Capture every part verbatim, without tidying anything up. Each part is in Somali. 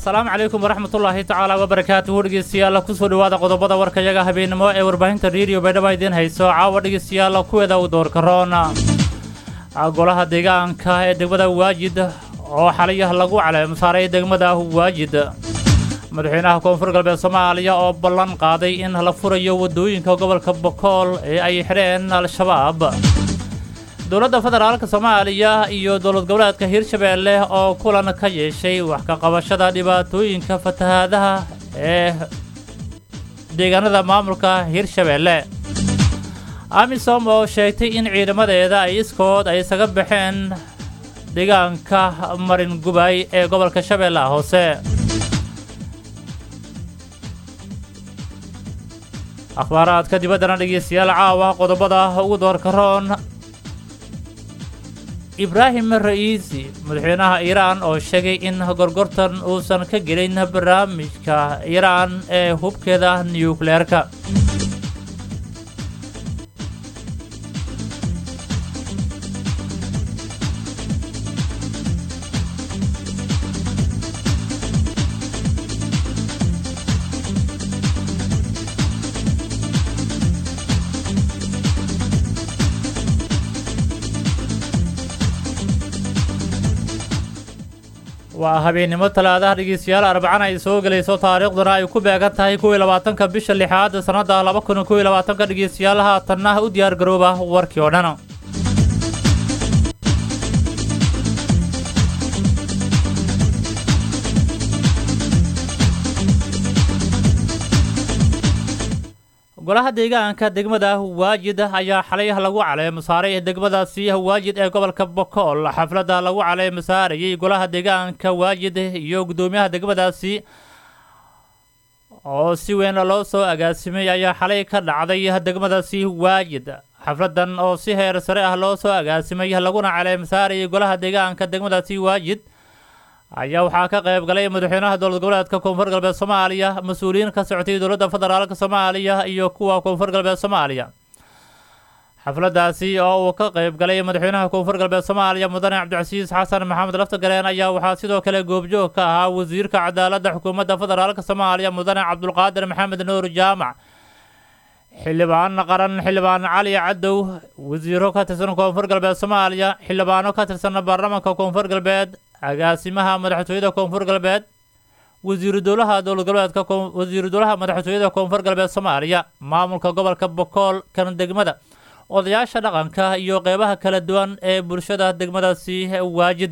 السلام عليكم ورحمة الله تعالى وبركاته ورجيسيالا كسر وهذا قضبة وركجا هبين ما وربحين تريريو بيد بايدين هيسو عاورجيسيالا كودا ودور كورونا أقولها ديجان كه دقمدا واجد أو حاليا لقوا على مساري دقمدا واجد مدحينها كونفور قلب الصومالية أو بلان قاضي إن هالفوريو ودوين كقبل كبكول أي حرين الشباب دولة فدرالك Soomaaliya iyo dowlad goboleedka Hirshabeelle oo kulan ka yeeshay wax ka qabashada dhibaatooyinka fatahaadaha ee deegaanada maamulka Hirshabeelle AMISOM oo sheegtay in ciidamadeeda ay iskood ay isaga baxeen deegaanka Marin Gubay ee gobolka Shabeellaha Hoose akhbaaraadka dibadda dhageystayaal caawa qodobada ugu doorka roon إبراهيم الرئيسي مدحينها إيران أو شيء إن غرغرتن أوسن كجرين برامج كإيران هوب كذا نيوكلير كا وهابينimo talaadaha dhageystayaal arbacana ay soo galayso taariikhduna ay ku beegan tahay kow iyo labaatanka bisha lixaad sanada laba kun iyo kow iyo labaatanka dhageystayaal haatanna u diyaar garooba warkii oo dhan golaha deegaanka degmada waajid ayaa xalay lagu caleemo saaray degmadaasi waajid ee gobolka Boqol xafladda lagu caleemo saaray golaha deegaanka waajid iyo gudoomiyaha degmadaasi oo si weyn loo soo agaasimay ayaa xalay ka dhacday degmadaasi waajid xafladdan oo si heer sare ah loo soo agaasimay laguna caleemo saaray golaha deegaanka degmadaasi waajid ayaa waxaa ka qayb galay madaxweynaha dowlad goboleedka Koonfur Galbeed Soomaaliya mas'uuliyiin ka socotay dowladda federaalka Soomaaliya iyo kuwa Koonfur Galbeed Soomaaliya xafladaasi oo uu ka qayb galay madaxweynaha Koonfur Galbeed Soomaaliya mudane Cabdicasiis Xasan Maxamed Laftagareen ayaa waxaa sidoo kale goobjoog ka ahaa wasiirka cadaaladda xukuumadda federaalka Soomaaliya mudane Cabdulqaadir Maxamed Nuur Jaamac xildhibaan qaran xildhibaan Cali Cadow wasiiro ka tirsan Koonfur Galbeed Soomaaliya xildhibaano ka tirsan baarlamaanka Koonfur Galbeed agaasimaha madaxtooyada Koonfur Galbeed wasiir dowlaha dowlad goboleedka wasiir dowlaha madaxtooyada Koonfur Galbeed Soomaaliya maamulka gobolka Boqol kan degmada odayaasha dhaqanka iyo qeybaha kala duwan ee bulshada degmadaasi waajid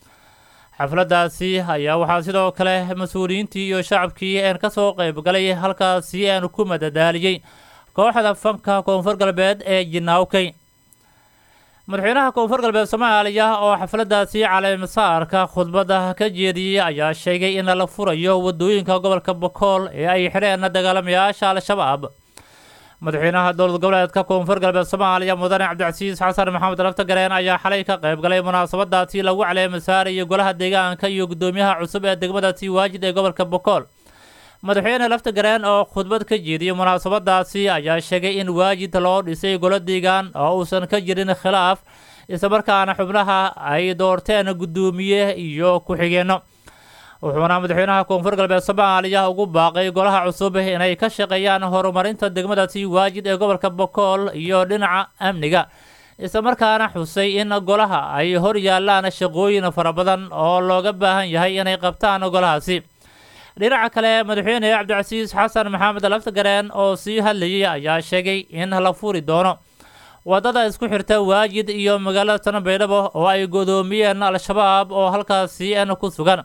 xafladaasi ayaa waxaa sidoo kale mas'uuliyiintii iyo shacabkii ee ka soo qayb galay halkaasi aan ku madadaaliyay kooxda fanka Koonfur Galbeed ee Jinaawkay madaxweynaha Koonfur Galbeed Soomaaliya oo xafladaasi caleemo saarka khudbada ka jeediyay ayaa sheegay in la furayo wadooyinka gobolka Boqol ee ay xireen dagaalamayaasha al-shabaab madaxweynaha dowlad goboleedka Koonfur Galbeed Soomaaliya mudane Cabdicasiis Xasan Maxamed Laftagareen ayaa xalay ka qayb galay munaasabadaasi lagu caleemo saaray golaha deegaanka iyo gudoomiyaha cusub ee degmadaasi waajid ee gobolka Boqol madaxweyne Laftagareen oo khudbad ka jeediyay munaasabadaasi ayaa sheegay in waajid loo dhisay golo deegaan oo uusan ka jirin khilaaf isla markaana xubnaha ay doorteen gudoomiye iyo ku xigeenno wuxuuna madaxweynaha Koonfur Galbeed Soomaaliya ugu baaqay golaha cusub inay ka shaqeeyaan horumarinta degmadaasi waajid ee gobolka Boqol iyo dhinaca amniga isla markaana xusay in golaha ay hor yaalaan shaqooyin fara badan oo looga baahan yahay inay qabtaan golahaasi dhinaca kale madaxweyne Cabdicasiis Xasan Maxamed Laftagareen oo sii hadlayay ayaa sheegay in la furi doono wadada isku xirta waajid iyo magaalada Tanbeydhabo oo ay godoomiyeen al-shabaab oo halkaasi aan ku sugan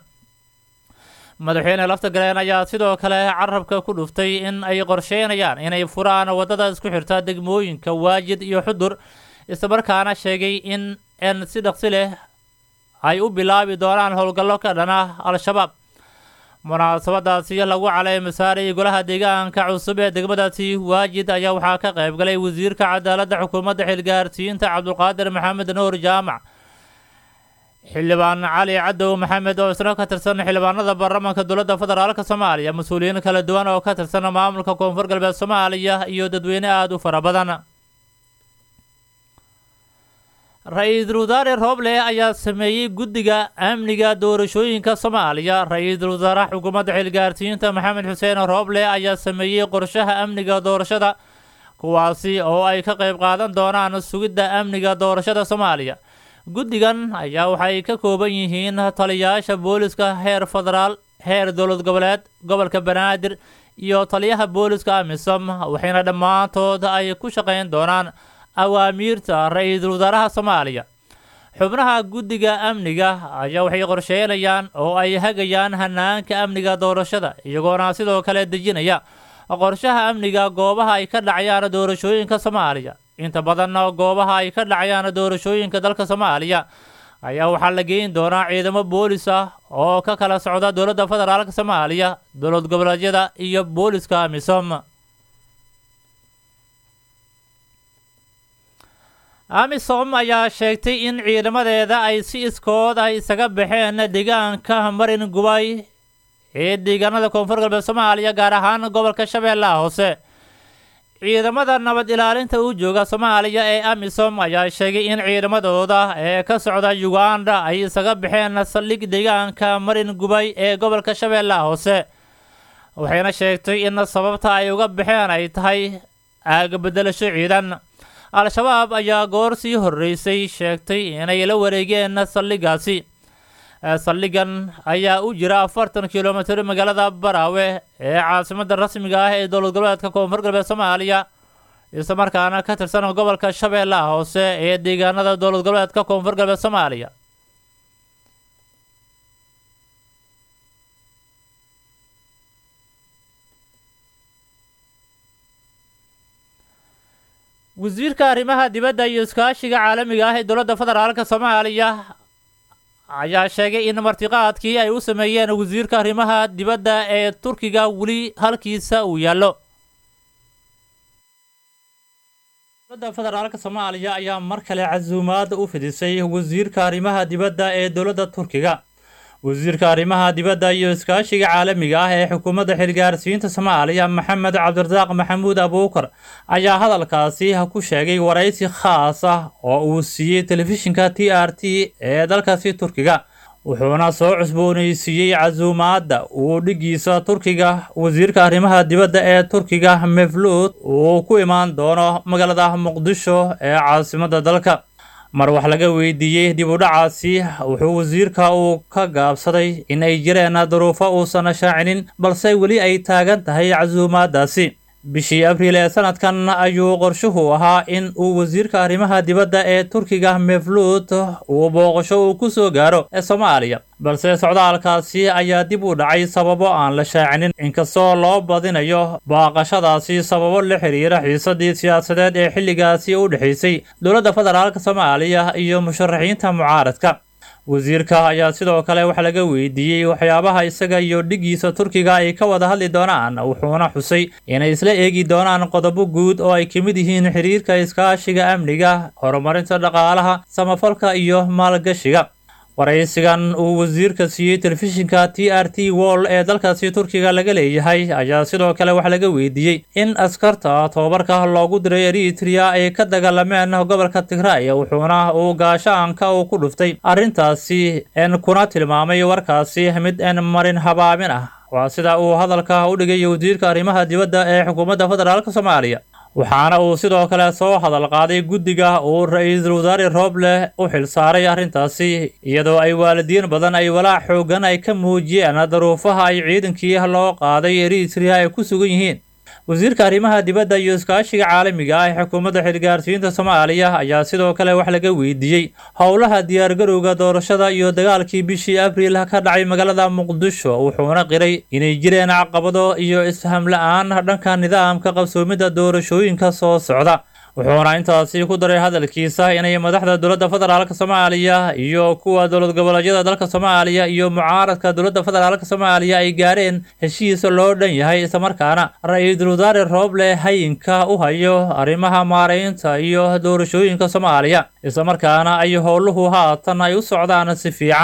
madaxweyne Laftagareen ayaa sidoo kale carabka ku dhuftay in ay qorsheynayaan inay furaan wadada isku xirta degmooyinka waajid iyo xudur isla markaana sheegay in aan si dhaqsi leh ay u bilaabi doonaan howlgallo ka dhana al-shabaab munaasabadaasi lagu caleemo saaray golaha deegaanka cusub ee degmadaasi waajid ayaa waxaa ka qayb galay wasiirka cadaaladda xukuumadda xilgaarsiinta Cabdulqaadir Maxamed Nuur Jaamac xildhibaan Cali Cadow Maxamed oo isna ka tirsan xildhibaanada baarlamaanka dowladda federaalka Soomaaliya mas'uuliyiin kala duwan oo ka tirsan maamulka Koonfur Galbeed Soomaaliya iyo dadweyne aad u fara badan ra-iisul wasaare rooble ayaa sameeyey guddiga amniga doorashooyinka soomaaliya. ra-iisul wasaaraha xukuumadda xilgaarsiinta maxamed xuseen rooble ayaa sameeyey qorshaha amniga doorashada, kuwaasi oo ay ka qayb qaadan doonaan sugidda amniga doorashada soomaaliya. guddigan ayaa waxay ka kooban yihiin taliyayaasha booliska heer federaal, heer dowlad goboleed, gobolka banaadir iyo taliyaha booliska amisom, waxayna dhammaantood ay ku shaqayn doonaan awaamiirta ra-iisul wasaaraha soomaaliya. xubnaha guddiga amniga ayaa waxay qorsheynayaan oo ay hagayaan hanaanka amniga doorashada, iyagoona sidoo kale dejinaya qorshaha amniga goobaha ay ka dhacayaan doorashooyinka soomaaliya. inta badan goobaha ay ka dhacayaan doorashooyinka dalka soomaaliya ayaa waxaa la geyn doonaa ciidamo boolis ah oo ka kala socda dowladda federaalka soomaaliya, dowlad goboleedyada iyo booliska amisom. amisom ayaa sheegtay in ciidamadeeda ay si iskood ah isaga baxeen deegaanka marin gubay ee deegaanada koonfur galbeed soomaaliya, gaar ahaan gobolka shabeellaha hoose. ciidamada nabad ilaalinta u jooga soomaaliya ee amisom ayaa sheegay in ciidamadooda ee ka socda uganda ay isaga baxeen saldhig deegaanka marin gubay ee gobolka shabeellaha hoose, waxayna sheegtay in sababta ay uga baxeen ay tahay aaga bedelasho ciidan. al-shabaab ayaa goor sii horreysay sheegtay inay la wareegeen saldhigaasi. saldhigan ayaa u jira afartan kilomitir magaalada baraawe ee caasimadda rasmiga ah ee dowlad goboleedka koonfur galbeed soomaaliya, isla markaana ka tirsan gobolka shabeellaha hoose ee deegaanada dowlad goboleedka koonfur galbeed soomaaliya. wasiirka arrimaha dibadda iyo iskaashiga caalamiga ah ee dowladda federaalka soomaaliya ayaa sheegay in martiqaadkii ay u sameeyeen wasiirka arrimaha dibadda ee turkiga weli halkiisa uu yaallo. dowladda federaalka soomaaliya ayaa mar kale casuumaad u fidisay wasiirka arrimaha dibadda ee dowladda turkiga. wasiirka arrimaha dibadda iyo iskaashiga caalamiga ah ee xukuumadda xilgaarsiinta soomaaliya maxamed cabdirasaaq maxamuud abuukar ayaa hadalkaasi ku sheegay waraysi khaas ah oo uu siiyey telefishinka t r t ee dalkaasi turkiga, wuxuuna soo cusboonaysiiyey casuumaadda uu dhigiisa turkiga wasiirka arrimaha dibadda ee turkiga mevluud uu ku imaan doono magaalada muqdisho ee caasimadda dalka. mar wax laga weydiiyey dib u dhacaasi, wuxuu wasiirka uu ka gaabsaday in ay jireen duruufo uusan shaacinin, balse weli ay taagan tahay casuumaadaasi. bishii abriil ee sanadkan ayuu qorshuhu ahaa in uu wasiirka arrimaha dibadda ee turkiga mevluud uu booqasho uu ku soo gaaro ee soomaaliya, balse socdaalkaasi ayaa dib u dhacay sababo aan la shaacinin, inkastoo loo badinayo baaqashadaasi sababo la xiriira xiisadii siyaasadeed ee xilligaasi u dhexaysay dowladda federaalka soomaaliya iyo musharaxiinta mucaaradka. wasiirka ayaa sidoo kale wax laga weydiiyey waxyaabaha isaga iyo dhigiisa turkiga ay ka wada hadli doonaan, wuxuuna xusay inay isla eegi doonaan qodobo guud oo ay ka mid yihiin xiriirka iskaashiga amniga, horumarinta dhaqaalaha, samafalka iyo maalgashiga. waraysigan uu wasiirka siiyey telefishinka t r t wall ee dalkaasi turkiga laga leeyahay ayaa sidoo kale wax laga weydiiyey in askarta tobabarka loogu diray eritrea ay ka dagaalameen gobolka tigray, wuxuuna uu gaashaanka uu ku dhuftay arrintaasi en kuna tilmaamay warkaasi mid en marin habaamin ah. waa sida uu hadalka u dhigay wasiirka arrimaha dibadda ee xukuumadda federaalka soomaaliya. waxaana uu sidoo kale soo hadal qaaday guddiga uu ra-iisul wasaare rooble u xilsaaray arrintaasi, iyadoo ay waalidiin badan ay walaac xoogan ay ka muujiyeen duruufaha ay ciidankii loo qaaday eritrea ay ku sugan yihiin. wasiirka arrimaha dibadda iyo iskaashiga caalamiga ah ee xukuumadda xilgaarsiinta soomaaliya ayaa sidoo kale wax laga weydiiyey howlaha diyaargarowga doorashada iyo dagaalkii bishii abriil ka dhacay magaalada muqdisho, wuxuuna qiray inay jireen caqabado iyo isfaham la-aan dhanka nidaamka qabsoomidda doorashooyinka soo socda. wuxuuna intaasi ku daray hadalkiisa inay madaxda dowladda federaalka soomaaliya iyo kuwa dowlad goboleedyada dalka soomaaliya iyo mucaaradka dowladda federaalka soomaaliya ay gaareen heshiis loo dhan yahay, islamarkaana ra-iisul wasaare rooble hayinka u hayo arrimaha maareynta iyo doorashooyinka soomaaliya, islamarkaana ay howluhu haatan ay u socdaan si fiican.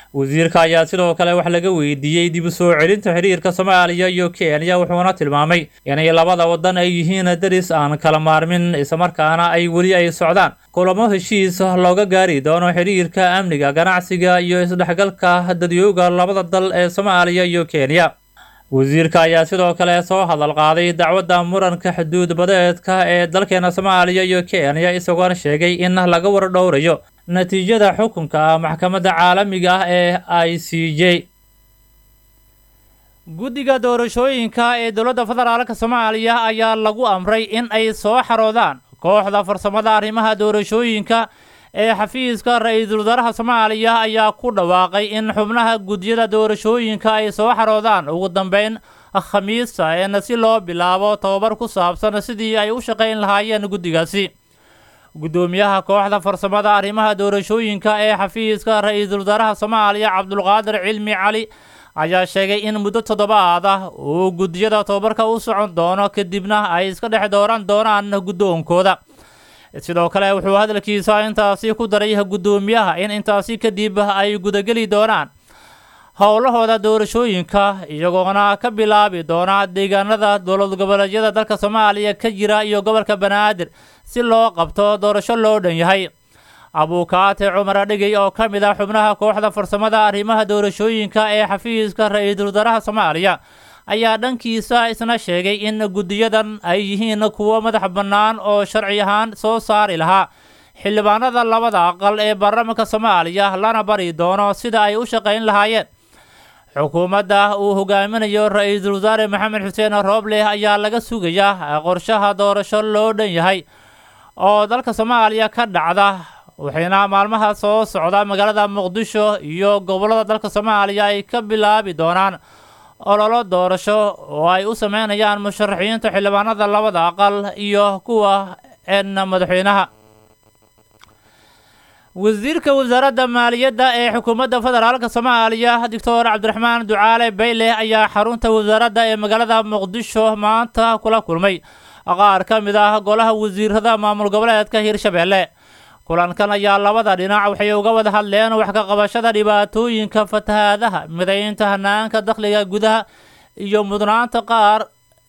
wasiirka ayaa sidoo kale wax laga weydiiyey dib u soo celinta xiriirka Soomaaliya iyo Kenya wuxuuna tilmaamay inay labada wadan ay yihiin daris aan kala maarmin isla markaana ay weli ay socdaan kulamo heshiis looga gaari doono xiriirka amniga ganacsiga iyo isdhexgalka dadweynaha labada dal ee Soomaaliya iyo Kenya. wasiirka ayaa sidoo kale soo hadal qaaday dacwadda muranka xuduud badeedka ee dalkeena Soomaaliya iyo Kenya isagoo sheegay in laga war dhowrayo natiijada xukunka maxkamadda caalamiga ah ee I C J. guddiga doorashooyinka ee dowladda federaalka Soomaaliya ayaa lagu amray in ay soo xaroodaan kooxda farsamada arrimaha doorashooyinka ee xafiiska ra'iisul wasaaraha Soomaaliya ayaa ku dhawaaqay in xubnaha guddiyada doorashooyinka ay soo xaroodaan ugu dambeyn Khamiista ee si loo bilaabo tababar ku saabsan sidii ay u shaqeyn lahaayeen guddigaasi. gudoomiyaha kooxda farsamada arrimaha doorashooyinka ee xafiiska ra'iisul wasaaraha Soomaaliya Cabdulqaadir Cilmi Cali ayaa sheegay in muddo toddobaad ah uu guddiyada tababarka u socon doono kadibna ay iska dhex dooran doonaan guddoonkooda. sidoo kale wuxuu hadalkiisa intaasi ku daray gudoomiyaha in intaasi kadib ay gudageli doonaan howlahooda doorashooyinka iyagoona ka bilaabi doona deegaanada dowlad goboleedyada dalka Soomaaliya ka jira iyo gobolka Banaadir si loo qabto doorasho loo dhan yahay. Abukaate Cumar Dhigay oo ka mid ah xubnaha kooxda farsamada arrimaha doorashooyinka ee xafiiska ra'iisul wasaaraha Soomaaliya ayaa dhankiisa isna sheegay in guddiyadan ay yihiin kuwo madax bannaan oo sharci ahaan soo saari lahaa xildhibaanada labada aqal ee baarlamaanka Soomaaliya lana bari doono sida ay u shaqeyn lahaayeen. xukuumadda uu hogaaminayo ra'iisul wasaare Maxamed Xuseen Rooble ayaa laga sugayaa qorshaha doorasho loo dhan yahay oo dalka Soomaaliya ka dhacda waxayna maalmaha soo socda magaalada Muqdisho iyo gobolada dalka Soomaaliya ay ka bilaabi doonaan ololo doorasho oo ay u sameynayaan musharaxiinta xildhibaanada labada aqal iyo kuwa een madaxweynaha. wasiirka wasaaradda maaliyadda ee xukuumadda federaalka Soomaaliya Doctor Cabdiraxmaan Ducaale Bayle ayaa xarunta wasaaradda ee magaalada Muqdisho maanta kula kulmay qaar ka mid ah golaha wasiirada maamul goboleedka Hirshabelle. kulankan ayaa labada dhinac waxay uga wada hadleen wax ka qabashada dhibaatooyinka fatahaadaha midaynta hanaanka dakhliga gudaha iyo mudnaanta qaar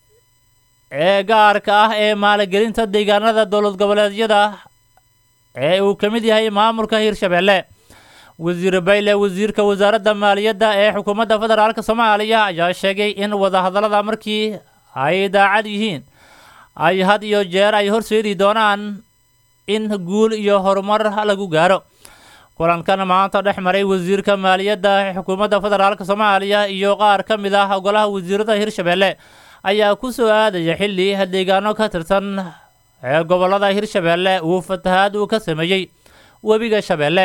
ee gaarka ah ee maalgelinta deegaanada dowlad goboleedyada ee uu ka mid yahay maamulka Hirshabelle. wasiir Bayle wasiirka wasaaradda maaliyadda ee xukuumadda federaalka Soomaaliya ayaa sheegay in wada hadallada markii ay daacad yihiin ay had iyo jeer ay horseedi doonaan in guul iyo horumar lagu gaaro. kulankan maanta dhex maray wasiirka maaliyadda ee xukuumadda federaalka Soomaaliya iyo qaar ka mid ah golaha wasiirada Hirshabelle ayaa ku soo aadaya xilli deegaano ka tirsan ee gobolada Hirshabelle uu fatahaad uu ka sameeyay webiga Shabeelle.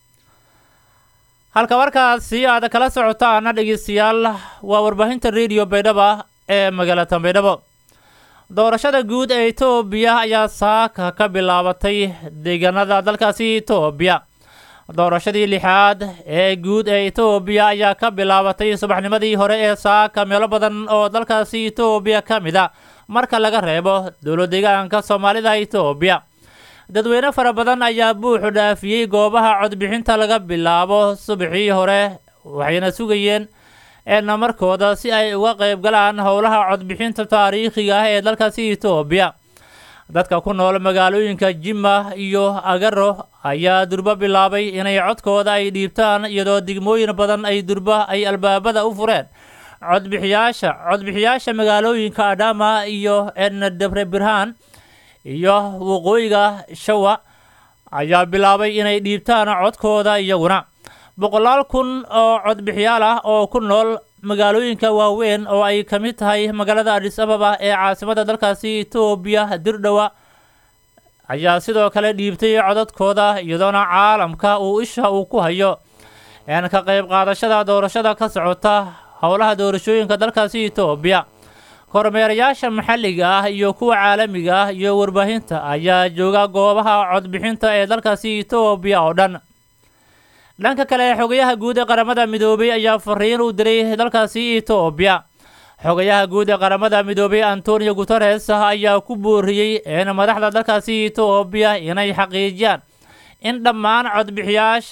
halka warkaasi aad kala socotaan dhageystayaal waa warbaahinta Radio Baydhabo ee magaalada Baydhabo. doorashada guud ee Itoobiya ayaa saaka ka bilaabatay deegaanada dalkaasi Itoobiya. doorashadii lixaad ee guud ee Itoobiya ayaa ka bilaabatay subaxnimadii hore ee saaka meelo badan oo dalkaasi Itoobiya ka mid ah marka laga reebo dowlad deegaanka Soomaalida Itoobiya. dadweyne fara badan ayaa buux dhaafiyay goobaha codbixinta laga bilaabo subaxii hore waxayna sugayeen in markooda si ay uga qayb galaan howlaha codbixinta taariikhiga ah ee dalkaasi Itoobiya. dadka ku nool magaalooyinka Jimma iyo Agaro ayaa durba bilaabay inay codkooda ay dhiibtaan iyadoo degmooyin badan ay durba ay albaabada u fureen. codbixiyaasha codbixiyaasha magaalooyinka Adama iyo Debre Birhan iyo waqooyiga Shawa ayaa bilaabay inay dhiibtaan codkooda iyaguna. boqolaal kun oo codbixiyaal ah oo ku nool magaalooyinka waaweyn oo ay ka mid tahay magaalada Addis Ababa ee caasimadda dalkaasi Itoobiya Dirdhawa ayaa sidoo kale dhiibtay codadkooda iyadoona caalamka uu isha uu ku hayo in ka qayb qaadashada doorashada ka socota howlaha doorashooyinka dalkaasi Itoobiya. kormeerayaasha maxalliga ah iyo kuwa caalamiga ah iyo warbaahinta ayaa jooga goobaha codbixinta ee dalkaasi Itoobiya oo dhan. dhanka kale xogayaha guud ee qaramada midoobay ayaa fariin u diray dalkaasi Itoobiya. xogayaha guud ee qaramada midoobay Antonio Guterres ayaa ku booriyay in madaxda dalkaasi Itoobiya inay xaqiijiyaan in dhammaan codbixiyaasha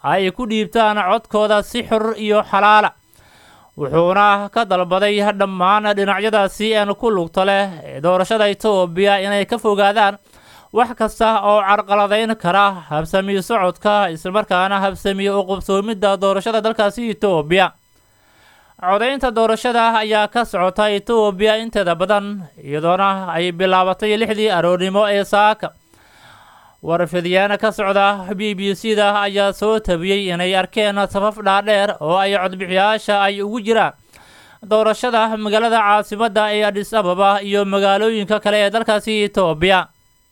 ay ku dhiibtaan codkooda si xor iyo xalaala wuxuuna ka dalbaday dhammaan dhinacyadaasi ee ku lugta leh doorashada Itoobiya inay ka fogaadaan wax kasta oo carqaladeyn kara habsami socodka isla markaana habsami u qabsoomidda doorashada dalkaasi Itoobiya codeynta doorashada ayaa ka socota Itoobiya inteeda badan iyadoona ay bilaabatay lixdii aroornimo ee saaka warfidiyana ka socda B B C da ayaa soo tabiyay inay arkeen safaf dhaadheer oo ay codbixiyaasha ay ugu jiraan doorashada magaalada caasimadda ee Addis Ababa iyo magaalooyinka kale ee dalkaasi Itoobiya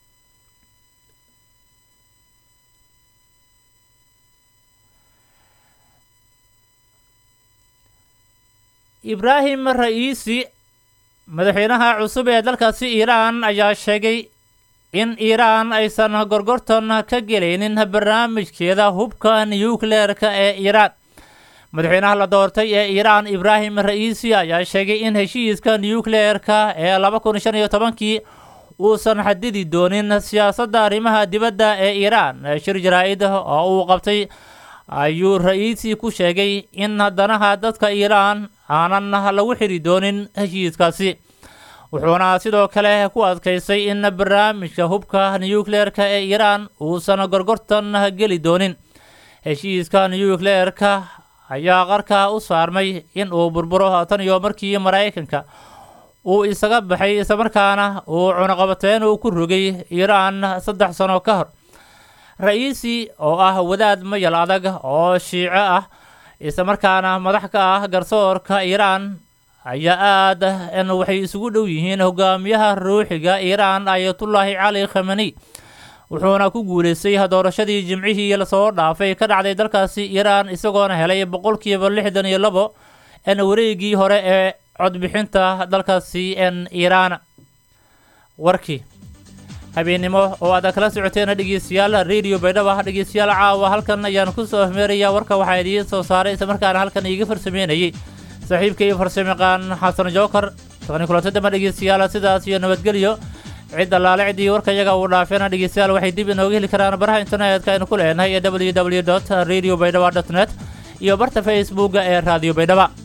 Ibrahim Raisi madaxweynaha cusub ee dalkaasi Iiraan ayaa sheegay in Iiraan aysan gorgortan ka gelaynin barnaamijkeeda hubka nuclear-ka ee Iiraan madaxweynaha la doortay ee Iiraan Ibrahim Raisi ayaa sheegay in heshiiska nuclear-ka ee laba kun shan iyo toban-kii uusan xadidi doonin siyaasadda arrimaha dibadda ee Iiraan shir jaraa'id oo uu qabtay ayuu Raisi ku sheegay in danaha dadka Iiraan aanan lagu xiri doonin heshiiskaasi wuxuuna sidoo kale ku adkaysay in barnaamijka hubka nuclear-ka ee Iiraan uusan gorgortan geli doonin heshiiska nuclear-ka ayaa qarka u saarmay in uu burburo tan iyo markii Mareykanka uu isaga baxay isla markaana uu cunaqabateyn uu ku rogay Iiraan saddex sano ka hor Raisi oo ah wadaad mayal adag oo Shiico ah isla markaana madax ka ah garsoorka Iiraan ayaa aad in waxay isugu dhow yihiin hogaamiyaha ruuxiga Iiraan Ayatollah Ali Khamenei wuxuuna ku guuleystay doorashadii jimcihii la soo dhaafay ka dhacday dalkaasi Iiraan isagoona helay boqolkiiba lixdan iyo labo in wareegii hore ee codbixinta dalkaasi in Iiraan warkii habeenimo oo aad kala socoteen dhageystayaal radio Baydhabo dhageystayaal caawa halkan ayaan ku soo hmeeraya warka waxa idin soo saaray isla markaana halkan iiga farsameynayay saaxiibkay farsameqaan Xasan Jookar tani kula tadama dhageystayaal sidaas iyo nabadgelyo cid allaale cidii warka iyaga uu dhaafeen dhageystayaal waxay dib inooga heli karaan baraha internetka aynu ku leenahay w w w dot radio baydhabo dot net iyo barta Facebook ee radio Baydhabo